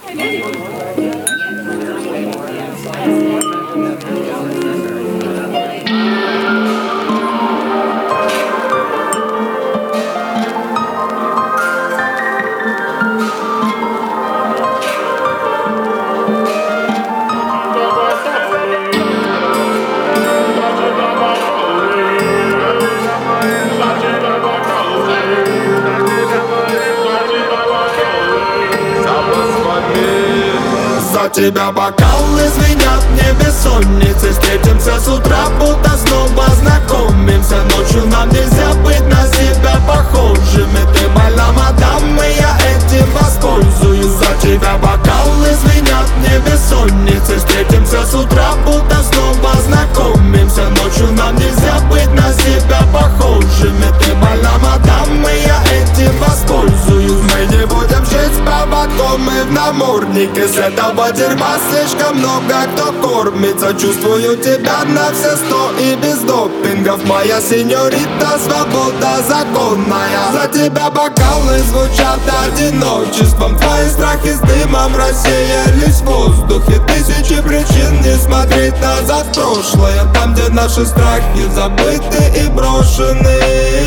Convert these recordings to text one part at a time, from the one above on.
За тебя бокалы звенят мне бессонницы. Встретимся с утра, будто снова знакомимся. Ночью нам нельзя быть на себя похожими. Ты моя мадам, и я этим воспользуюсь. За тебя бокалы звенят мне бессонницы. Встретимся с утра, будто снова знакомимся. Ночью нам нельзя быть на себя похожими. Ты моя мадам, и я этим воспользуюсь. Мы не будем жить с поводком и в наморднике. С этого дерьма слишком много кто кормится. Чувствую тебя на все 100 и без допингов. Моя сеньорита, свобода законная. За тебя бокалы звучат одиночеством. Твои страхи с дымом рассеялись в воздухе. Тысячи причин не смотреть назад в прошлое. Там, где наши страхи забыты и брошены.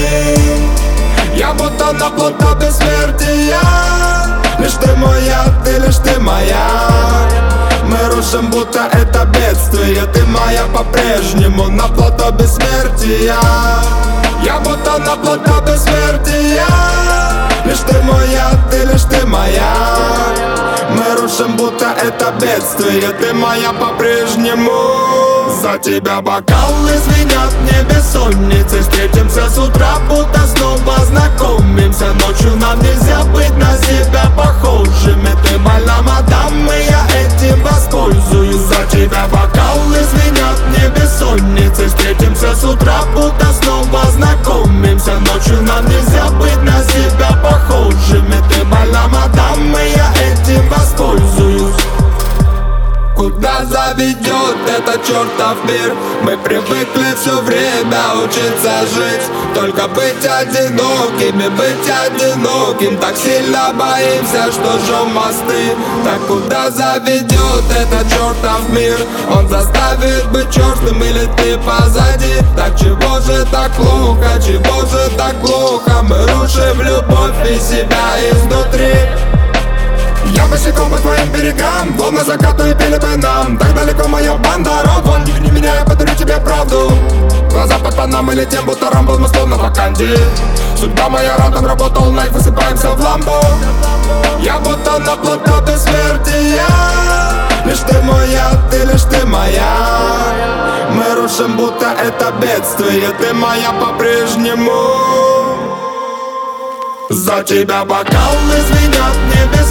Я будто на плото бессмертия. Лишь ты моя, ты лишь ты моя. Мы рушим, будто это бедствие. Ты моя по-прежнему на плато бессмертия. Я будто на плато бессмертия. Лишь ты моя, ты лишь ты моя. Мы рушим, будто это бедствие. Ты моя по-прежнему. За тебя бокалы звенят мне бессонницы. Встретимся с утра, будто снова знакомимся. Ночью нам нельзя быть на себя похожими. Ты моя мадам, и я этим воспользуюсь. За тебя бокалы звенят мне бессонницы. Встретимся с утра, будто снова знакомимся. Ночью нам нельзя быть на себя похожими. Ты моя мадам, и я этим воспользуюсь. Куда заведет этот чертов мир? Мы привыкли все время учиться жить. Только быть одинокими, быть одиноким. Так сильно боимся, что жжем мосты. Так куда заведет этот чертов мир? Он заставит быть черным или ты позади? Так чего же так плохо, чего же так плохо? Мы рушим любовь и себя изнутри. Я босиком по твоим берегам, волны заката и пели бы нам. Так далеко моя банда, вон, не меня, я подарю тебе правду. Глаза под Панамой летим, будто Рамбо, мы словно ваканди. Судьба моя рядом, работал найф, высыпаемся в ламбо. Я будто на плато бессмертия. Лишь ты моя, ты лишь ты моя. Мы рушим, будто это бедствие. Ты моя по-прежнему. За тебя бокалы звенят мне